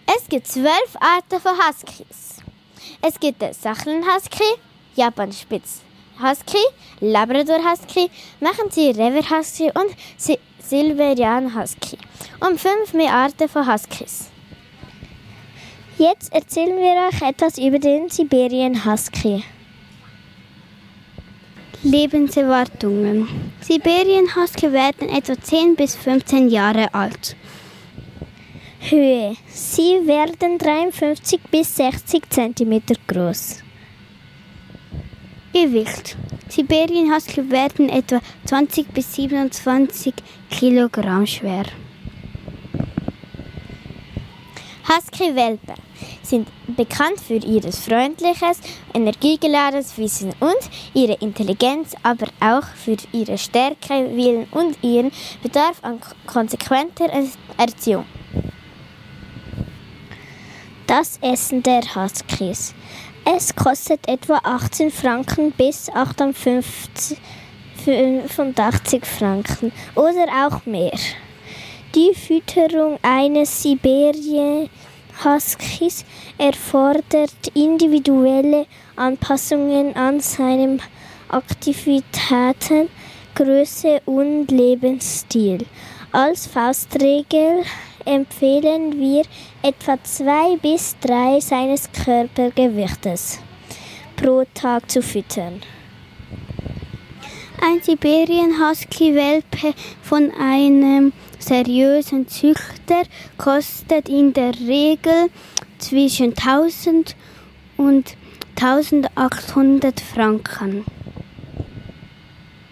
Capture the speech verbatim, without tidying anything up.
Es gibt zwölf Arten von Huskies. Es gibt den Sacheln Husky, Japan Spitz Husky, Labrador Husky, Mackenzie River Husky und Si- Silverian Husky. Und fünf mehr Arten von Huskies. Jetzt erzählen wir euch etwas über den Siberian Husky. Lebenserwartungen. Siberian Husky werden etwa zehn bis fünfzehn Jahre alt. Höhe. Sie werden dreiundfünfzig bis sechzig Zentimeter groß. Gewicht. Siberian Husky werden etwa zwanzig bis siebenundzwanzig Kilogramm schwer. Husky-Welpen sind bekannt für ihr freundliches, energiegeladenes Wesen und ihre Intelligenz, aber auch für ihre Stärke, Willen und ihren Bedarf an konsequenter Erziehung. Das Essen der Huskies. Es kostet etwa achtzehn Franken bis achtundfünfzig, fünfundachtzig Franken oder auch mehr. Die Fütterung eines Siberian Huskies erfordert individuelle Anpassungen an seine Aktivitäten, Größe und Lebensstil. Als Faustregel empfehlen wir etwa zwei bis drei seines Körpergewichtes pro Tag zu füttern. Ein Siberian Husky Welpe von einem seriösen Züchter kostet in der Regel zwischen tausend und eintausendachthundert Franken.